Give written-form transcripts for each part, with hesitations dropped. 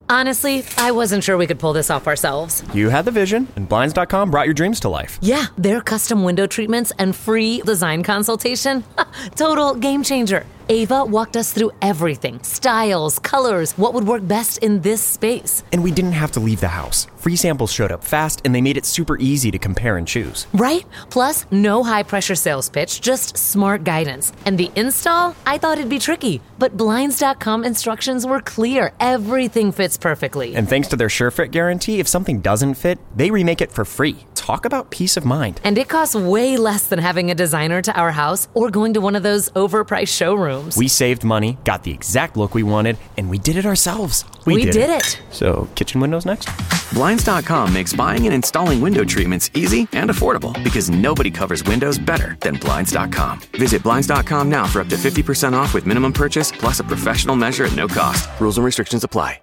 Honestly, I wasn't sure we could pull this off ourselves. You had the vision, and Blinds.com brought your dreams to life. Yeah, their custom window treatments and free design consultation. Total game changer. Ava walked us through everything. Styles, colors, what would work best in this space. And we didn't have to leave the house. Free samples showed up fast, and they made it super easy to compare and choose. Right? Plus, no high-pressure sales pitch, just smart guidance. And the install? I thought it'd be tricky, but Blinds.com instructions were clear. Everything fits perfectly. And thanks to their SureFit guarantee, if something doesn't fit, they remake it for free. Talk about peace of mind. And it costs way less than having a designer to our house or going to one of those overpriced showrooms. We saved money, got the exact look we wanted, and we did it ourselves. We did it. So, kitchen windows next? Blinds.com makes buying and installing window treatments easy and affordable because nobody covers windows better than Blinds.com. Visit Blinds.com now for up to 50% off with minimum purchase plus a professional measure at no cost. Rules and restrictions apply.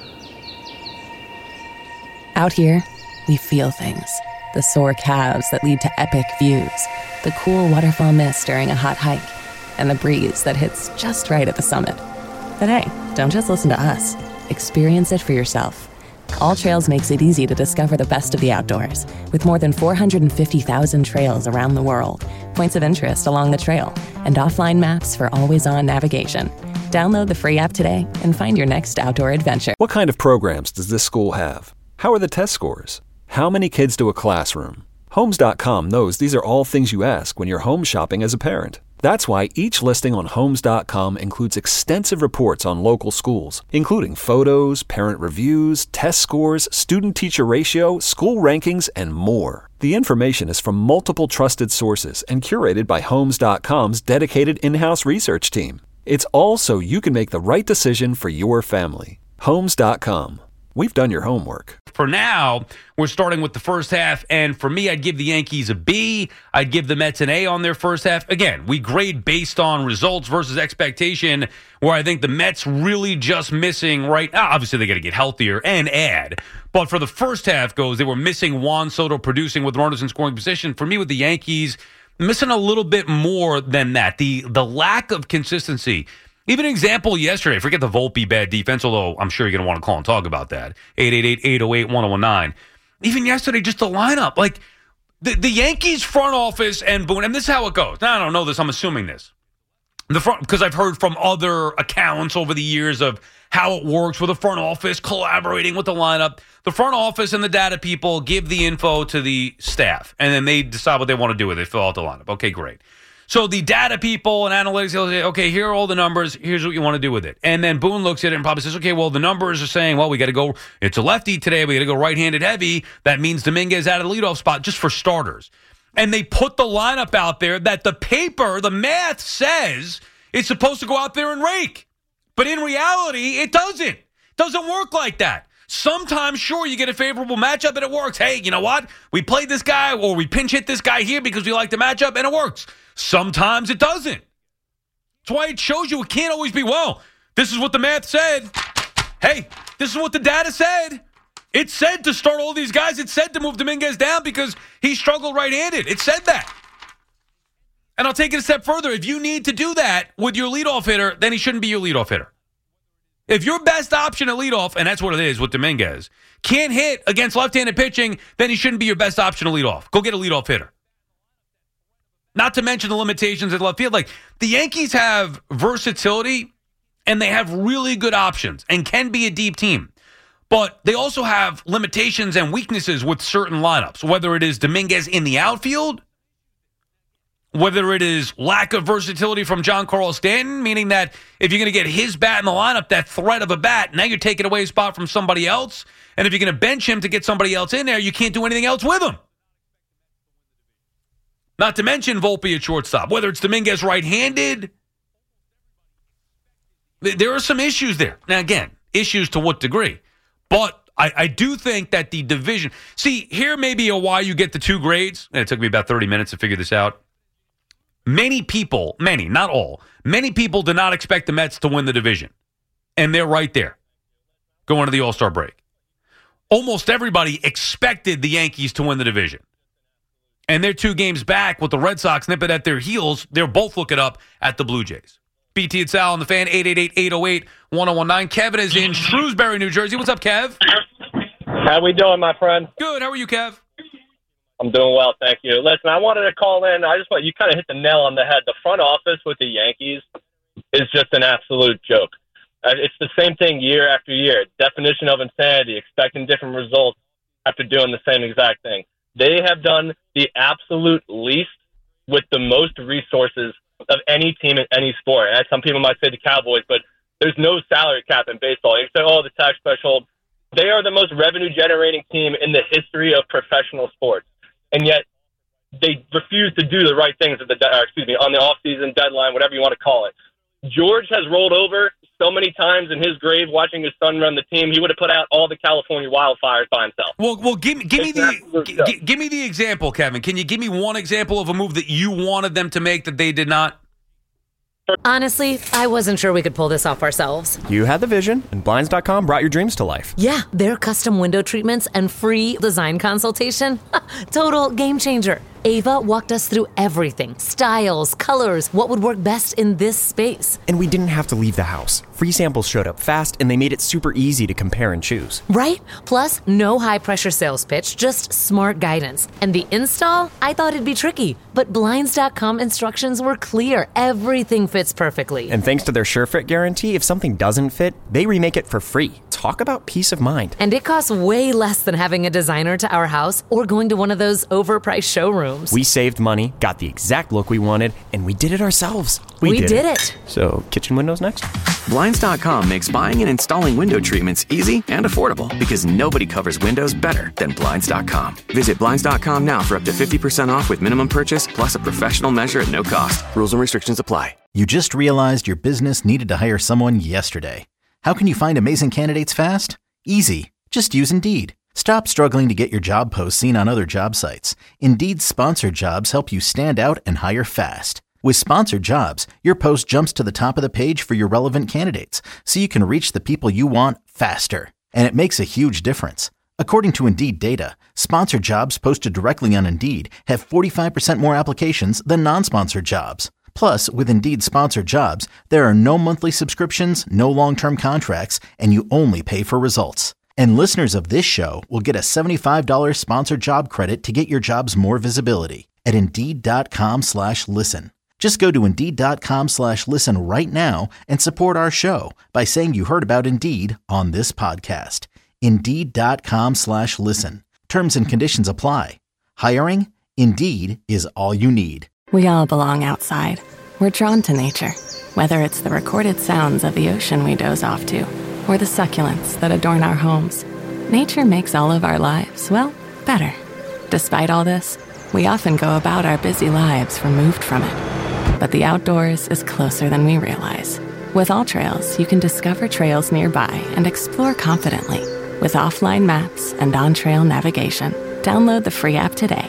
Out here, we feel things. The sore calves that lead to epic views, the cool waterfall mist during a hot hike, and the breeze that hits just right at the summit. But hey, don't just listen to us. Experience it for yourself. All Trails makes it easy to discover the best of the outdoors, with more than 450,000 trails around the world, points of interest along the trail, and offline maps for always-on navigation. Download the free app today and find your next outdoor adventure. What kind of programs does this school have? How are the test scores? How many kids do a classroom? Homes.com knows these are all things you ask when you're home shopping as a parent. That's why each listing on Homes.com includes extensive reports on local schools, including photos, parent reviews, test scores, student-teacher ratio, school rankings, and more. The information is from multiple trusted sources and curated by Homes.com's dedicated in-house research team. It's all so you can make the right decision for your family. Homes.com. We've done your homework. For now, we're starting with the first half, and for me, I'd give the Yankees a B. I'd give the Mets an A on their first half. Again, we grade based on results versus expectation, where I think the Mets really just missing right now. Obviously, they got to get healthier and add. But for the first half goes, they were missing Juan Soto producing with runners in scoring position. For me, with the Yankees, missing a little bit more than that. The lack of consistency. Even an example yesterday, forget the Volpe bad defense, although I'm sure you're going to want to call and talk about that. 888-808-1019. Even yesterday, just the lineup. Like, the Yankees front office and Boone, and this is how it goes. Now, I don't know this. I'm assuming this. Because I've heard from other accounts over the years of how it works with the front office collaborating with the lineup. The front office and the data people give the info to the staff, and then they decide what they want to do with it. They fill out the lineup. Okay, great. So the data people and analytics, they'll say, okay, here are all the numbers. Here's what you want to do with it. And then Boone looks at it and probably says, okay, well, the numbers are saying, well, we got to go, it's a lefty today. We got to go right-handed heavy. That means Dominguez out of the leadoff spot just for starters. And they put the lineup out there that the paper, the math says it's supposed to go out there and rake. But in reality, it doesn't. It doesn't work like that. Sometimes, sure, you get a favorable matchup and it works. Hey, you know what? We played this guy or we pinch hit this guy here because we like the matchup and it works. Sometimes it doesn't. That's why it shows you it can't always be, well, this is what the math said. Hey, this is what the data said. It said to start all these guys. It said to move Dominguez down because he struggled right-handed. It said that. And I'll take it a step further. If you need to do that with your leadoff hitter, then he shouldn't be your leadoff hitter. If your best option at leadoff, and that's what it is with Dominguez, can't hit against left-handed pitching, then he shouldn't be your best option at leadoff. Go get a leadoff hitter. Not to mention the limitations at left field. Like, the Yankees have versatility, and they have really good options, and can be a deep team. But they also have limitations and weaknesses with certain lineups, whether it is Dominguez in the outfield, whether it is lack of versatility from Giancarlo Stanton, meaning that if you're going to get his bat in the lineup, that threat of a bat, now you're taking away a spot from somebody else. And if you're going to bench him to get somebody else in there, you can't do anything else with him. Not to mention Volpe at shortstop, whether it's Dominguez right-handed. There are some issues there. Now, again, issues to what degree? But I do think that the division... See, here may be why you get the 2 grades. And it took me about 30 minutes to figure this out. Many people, not all, many people did not expect the Mets to win the division. And they're right there, going to the All-Star break. Almost everybody expected the Yankees to win the division. And they're 2 games back with the Red Sox nipping at their heels. They're both looking up at the Blue Jays. BT and Sal on the Fan, 888-808-1019. Kevin is in Shrewsbury, New Jersey. What's up, Kev? How we doing, my friend? Good. How are you, Kev? I'm doing well, thank you. Listen, I wanted to call in. You kind of hit the nail on the head. The front office with the Yankees is just an absolute joke. It's the same thing year after year. Definition of insanity, expecting different results after doing the same exact thing. They have done the absolute least with the most resources of any team in any sport. And some people might say the Cowboys, but there's no salary cap in baseball. You say, the tax threshold. They are the most revenue-generating team in the history of professional sports. And yet they refuse to do the right things on the off-season deadline, whatever you want to call it. George has rolled over so many times in his grave watching his son run the team. He would have put out all the California wildfires by himself. Well, give me the example, Kevin. Can you give me one example of a move that you wanted them to make that they did not? Honestly, I wasn't sure we could pull this off ourselves. You had the vision, and Blinds.com brought your dreams to life. Yeah, their custom window treatments and free design consultation. Total game changer. Ava walked us through everything. Styles, colors, what would work best in this space. And we didn't have to leave the house. Free samples showed up fast, and they made it super easy to compare and choose. Right? Plus, no high-pressure sales pitch, just smart guidance. And the install? I thought it'd be tricky, but Blinds.com instructions were clear. Everything fits perfectly. And thanks to their SureFit guarantee, if something doesn't fit, they remake it for free. Talk about peace of mind. And it costs way less than having a designer to our house or going to one of those overpriced showrooms. We saved money, got the exact look we wanted, and we did it ourselves. We did it. So, kitchen windows next? Blinds.com makes buying and installing window treatments easy and affordable because nobody covers windows better than Blinds.com. Visit Blinds.com now for up to 50% off with minimum purchase plus a professional measure at no cost. Rules and restrictions apply. You just realized your business needed to hire someone yesterday. How can you find amazing candidates fast? Easy. Just use Indeed. Stop struggling to get your job posts seen on other job sites. Indeed's sponsored jobs help you stand out and hire fast. With sponsored jobs, your post jumps to the top of the page for your relevant candidates, so you can reach the people you want faster. And it makes a huge difference. According to Indeed data, sponsored jobs posted directly on Indeed have 45% more applications than non-sponsored jobs. Plus, with Indeed sponsored jobs, there are no monthly subscriptions, no long-term contracts, and you only pay for results. And listeners of this show will get a $75 sponsored job credit to get your jobs more visibility at Indeed.com/listen. Just go to Indeed.com/listen right now and support our show by saying you heard about Indeed on this podcast. Indeed.com/listen. Terms and conditions apply. Hiring? Indeed is all you need. We all belong outside. We're drawn to nature, whether it's the recorded sounds of the ocean we doze off to, or the succulents that adorn our homes. Nature makes all of our lives, well, better. Despite all this, we often go about our busy lives removed from it. But the outdoors is closer than we realize. With AllTrails, you can discover trails nearby and explore confidently. With offline maps and on-trail navigation, download the free app today.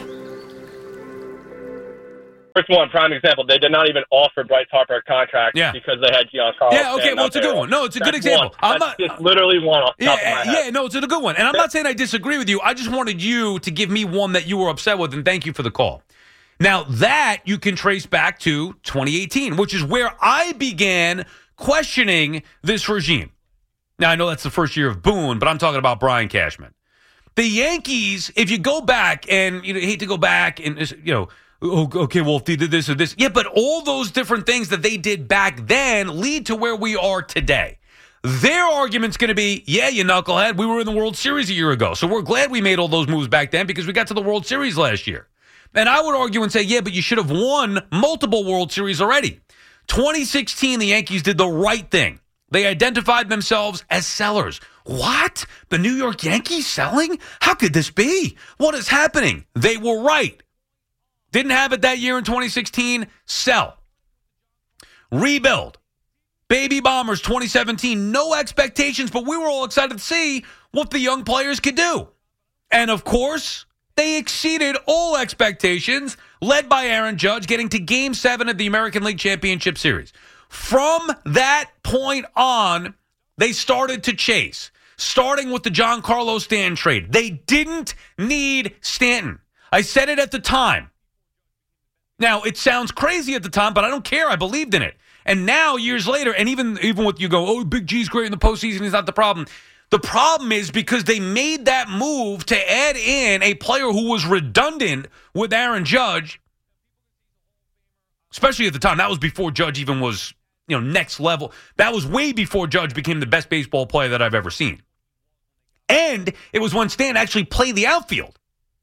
First one, prime example, they did not even offer Bryce Harper a contract because they had Giancarlo. Yeah, okay, well, it's a good one. No, it's a good example. That's just literally one off the top of my head. Yeah, no, it's a good one. And I'm not saying I disagree with you. I just wanted you to give me one that you were upset with, and thank you for the call. Now, that you can trace back to 2018, which is where I began questioning this regime. Now, I know that's the first year of Boone, but I'm talking about Brian Cashman. The Yankees, if you go back, and you hate to go back and, okay, well, if they did this or this. Yeah, but all those different things that they did back then lead to where we are today. Their argument's going to be, yeah, you knucklehead, we were in the World Series a year ago, so we're glad we made all those moves back then because we got to the World Series last year. And I would argue and say, yeah, but you should have won multiple World Series already. 2016, the Yankees did the right thing. They identified themselves as sellers. What? The New York Yankees selling? How could this be? What is happening? They were right. Didn't have it that year in 2016. Sell. Rebuild. Baby Bombers 2017. No expectations, but we were all excited to see what the young players could do. And of course, they exceeded all expectations, led by Aaron Judge, getting to Game 7 of the American League Championship Series. From that point on, they started to chase, starting with the Giancarlo Stanton trade. They didn't need Stanton. I said it at the time. Now, it sounds crazy at the time, but I don't care. I believed in it. And now, years later, and even with you go, oh, Big G's great in the postseason, he's not the problem. The problem is because they made that move to add in a player who was redundant with Aaron Judge, especially at the time. That was before Judge even was, next level. That was way before Judge became the best baseball player that I've ever seen. And it was when Stan actually played the outfield.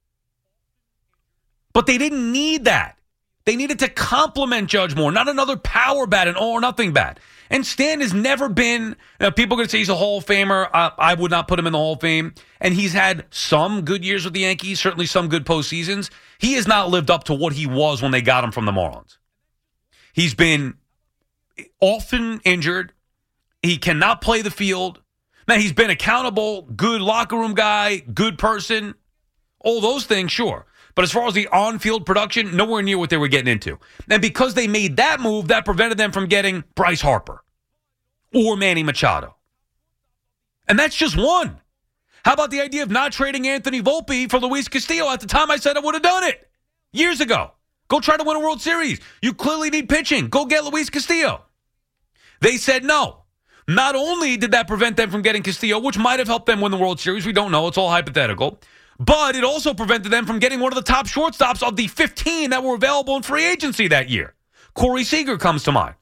But they didn't need that. They needed to complement Judge more, not another power bat, an all-or-nothing bat. And Stan has never been, people are going to say he's a Hall of Famer. I would not put him in the Hall of Fame. And he's had some good years with the Yankees, certainly some good postseasons. He has not lived up to what he was when they got him from the Marlins. He's been often injured. He cannot play the field. Now, he's been accountable, good locker room guy, good person. All those things, sure. But as far as the on-field production, nowhere near what they were getting into. And because they made that move, that prevented them from getting Bryce Harper or Manny Machado. And that's just one. How about the idea of not trading Anthony Volpe for Luis Castillo? At the time, I said I would have done it years ago. Go try to win a World Series. You clearly need pitching. Go get Luis Castillo. They said no. Not only did that prevent them from getting Castillo, which might have helped them win the World Series, we don't know, it's all hypothetical, but it also prevented them from getting one of the top shortstops of the 15 that were available in free agency that year. Corey Seager comes to mind.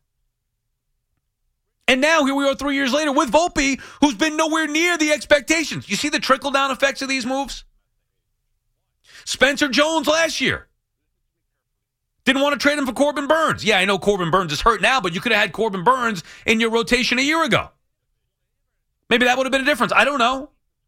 And now here we are 3 years later with Volpe, who's been nowhere near the expectations. You see the trickle-down effects of these moves? Spencer Jones last year. Didn't want to trade him for Corbin Burns. Yeah, I know Corbin Burns is hurt now, but you could have had Corbin Burns in your rotation a year ago. Maybe that would have been a difference. I don't know.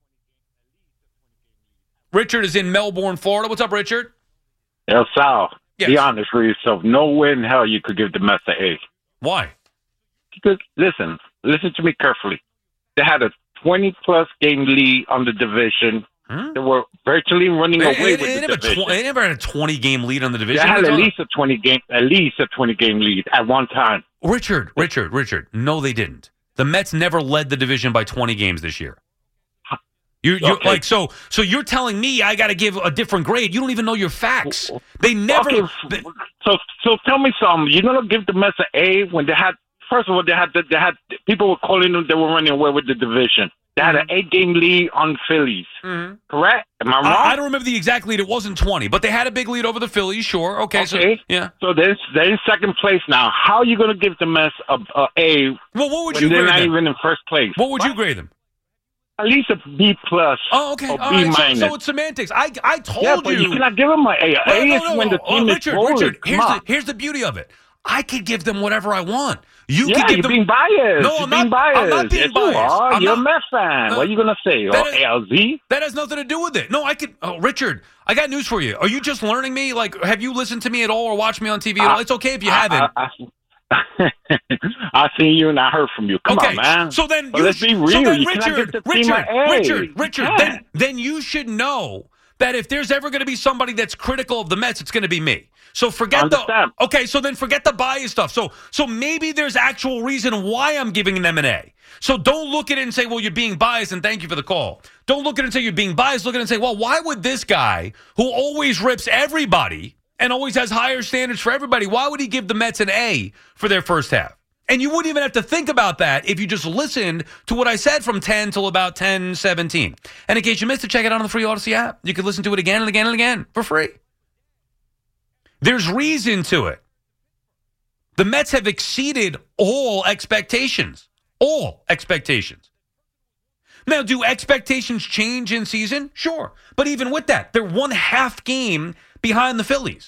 Richard is in Melbourne, Florida. What's up, Richard? El Sal, yes. Be honest with yourself. No way in hell you could give the Mets an A. Why? Because, listen to me carefully. They had a 20-plus game lead on the division. They were virtually running away with the division. They never had a 20-game lead on the division. They had at least a 20-game lead at one time. Richard. No, they didn't. The Mets never led the division by 20 games this year. You're okay. Like so you're telling me I got to give a different grade. You don't even know your facts. They never. Okay, so tell me something. You're gonna give the Mets an A when they had? First of all, they had people were calling them. They were running away with the division. They had an 8-game lead on Phillies. Mm-hmm. Correct? Am I wrong? I don't remember the exact lead. It wasn't 20, but they had a big lead over the Phillies. Sure. Okay. So yeah. So they're in second place now. How are you going to give the Mets a A? Well, what would when you they're grade not them? even in first place? What would you grade them? At least a B plus. Oh, okay. Or All B right. minus. So it's semantics. I told yeah, but you cannot give them an A. A is when the team is rolling. Richard, here's the beauty of it. I could give them whatever I want. You yeah, could give you're them. being biased. No, I'm not. I'm not being biased. You're a Mets fan. What are you gonna say? LZ? That has nothing to do with it. No, I could. Oh, Richard, I got news for you. Are you just learning me? Like, have you listened to me at all or watched me on TV at all? It's okay if you haven't. I seen you and I heard from you. Come on, man. So then, let's be real. So then, you Richard, then you should know that if there's ever going to be somebody that's critical of the Mets, it's going to be me. So forget so then forget the bias stuff. So maybe there's actual reason why I'm giving them an A. So don't look at it and say, well, you're being biased, and thank you for the call. Don't look at it and say you're being biased. Look at it and say, well, why would this guy who always rips everybody and always has higher standards for everybody, why would he give the Mets an A for their first half? And you wouldn't even have to think about that if you just listened to what I said from 10 till about 10:17. And in case you missed it, check it out on the free Odyssey app. You can listen to it again and again and again for free. There's reason to it. The Mets have exceeded all expectations. All expectations. Now, do expectations change in season? Sure. But even with that, they're 1/2 game behind the Phillies.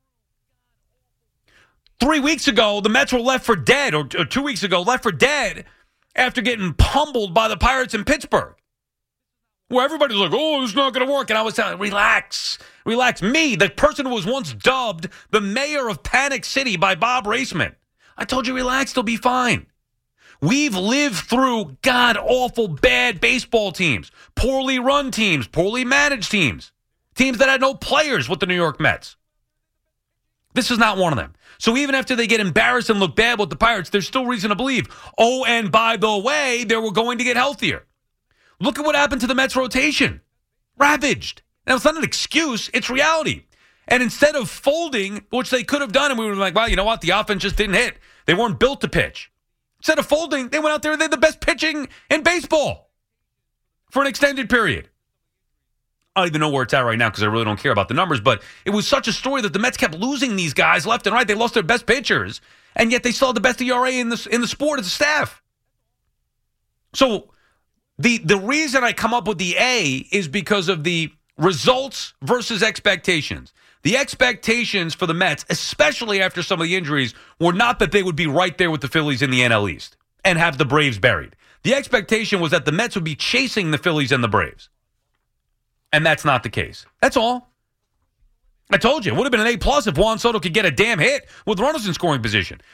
3 weeks ago, the Mets were left for dead, or 2 weeks ago, left for dead after getting pummeled by the Pirates in Pittsburgh. Where everybody's like, oh, this is not going to work. And I was telling, relax. Me, the person who was once dubbed the mayor of Panic City by Bob Raceman. I told you, relax, they'll be fine. We've lived through god-awful bad baseball teams, poorly run teams, poorly managed teams, teams that had no players with the New York Mets. This is not one of them. So even after they get embarrassed and look bad with the Pirates, there's still reason to believe, oh, and by the way, they were going to get healthier. Look at what happened to the Mets rotation. Ravaged. Now, it's not an excuse. It's reality. And instead of folding, which they could have done, and we were like, well, you know what? The offense just didn't hit. They weren't built to pitch. Instead of folding, they went out there and they had the best pitching in baseball for an extended period. I don't even know where it's at right now because I really don't care about the numbers, but it was such a story that the Mets kept losing these guys left and right. They lost their best pitchers, and yet they still had the best ERA in the sport as a staff. So the reason I come up with the A is because of the results versus expectations. The expectations for the Mets, especially after some of the injuries, were not that they would be right there with the Phillies in the NL East and have the Braves buried. The expectation was that the Mets would be chasing the Phillies and the Braves. And that's not the case. That's all. I told you, it would have been an A+ if Juan Soto could get a damn hit with runners in scoring position.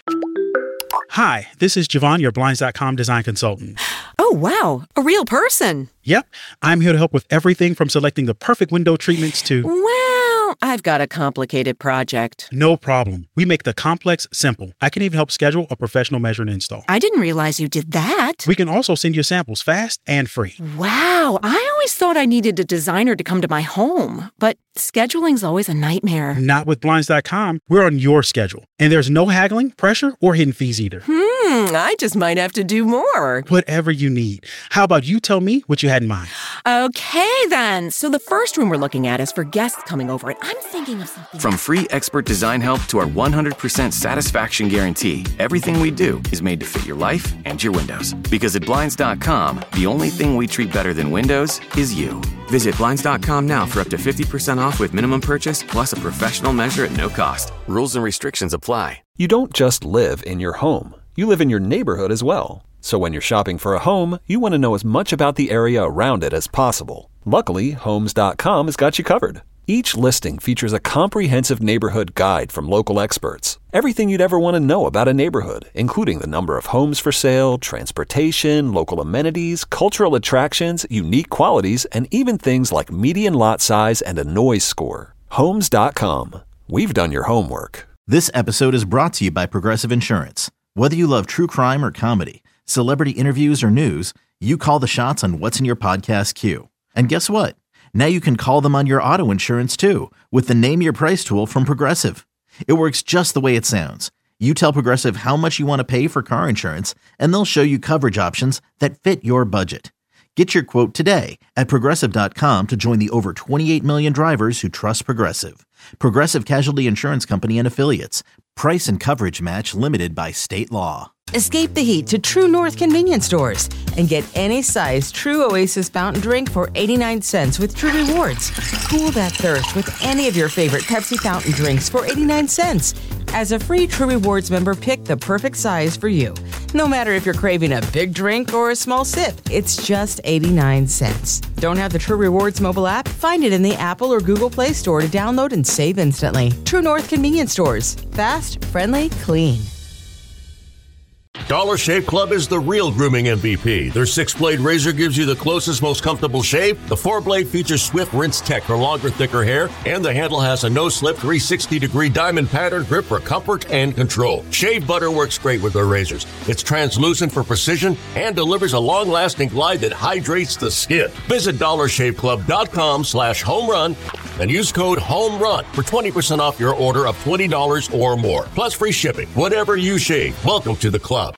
Hi, this is Javon, your Blinds.com design consultant. Oh, wow. A real person. Yep. I'm here to help with everything from selecting the perfect window treatments to... Well, I've got a complicated project. No problem. We make the complex simple. I can even help schedule a professional measure and install. I didn't realize you did that. We can also send you samples fast and free. Wow. I always thought I needed a designer to come to my home, but scheduling's always a nightmare. Not with Blinds.com. We're on your schedule. And there's no haggling, pressure, or hidden fees either. I just might have to do more. Whatever you need. How about you tell me what you had in mind? Okay, then. So the first room we're looking at is for guests coming over, and I'm thinking of something. From free expert design help to our 100% satisfaction guarantee, everything we do is made to fit your life and your windows. Because at Blinds.com, the only thing we treat better than windows is you. Visit Blinds.com now for up to 50% off with minimum purchase plus a professional measure at no cost. Rules and restrictions apply. You don't just live in your home. You live in your neighborhood as well. So when you're shopping for a home, you want to know as much about the area around it as possible. Luckily, Homes.com has got you covered. Each listing features a comprehensive neighborhood guide from local experts. Everything you'd ever want to know about a neighborhood, including the number of homes for sale, transportation, local amenities, cultural attractions, unique qualities, and even things like median lot size and a noise score. Homes.com. We've done your homework. This episode is brought to you by Progressive Insurance. Whether you love true crime or comedy, celebrity interviews or news, you call the shots on what's in your podcast queue. And guess what? Now you can call them on your auto insurance too with the Name Your Price tool from Progressive. It works just the way it sounds. You tell Progressive how much you want to pay for car insurance, and they'll show you coverage options that fit your budget. Get your quote today at Progressive.com to join the over 28 million drivers who trust Progressive. Progressive Casualty Insurance Company and Affiliates. Price and coverage match limited by state law. Escape the heat to True North convenience stores and get any size True Oasis fountain drink for 89 cents with True Rewards. Cool that thirst with any of your favorite Pepsi fountain drinks for 89 cents. As a free True Rewards member, pick the perfect size for you. No matter if you're craving a big drink or a small sip, it's just 89 cents. Don't have the True Rewards mobile app? Find it in the Apple or Google Play Store to download and save instantly. True North convenience stores. Fast, friendly, clean. Dollar Shave Club is the real grooming MVP. Their 6-blade razor gives you the closest, most comfortable shave. The 4-blade features swift rinse tech for longer, thicker hair, and the handle has a no-slip 360-degree diamond pattern grip for comfort and control. Shave butter works great with their razors. It's translucent for precision and delivers a long-lasting glide that hydrates the skin. Visit DollarShaveClub.com/homerun and use code HOMERUN for 20% off your order of $20 or more, plus free shipping. Whatever you shave, welcome to the club.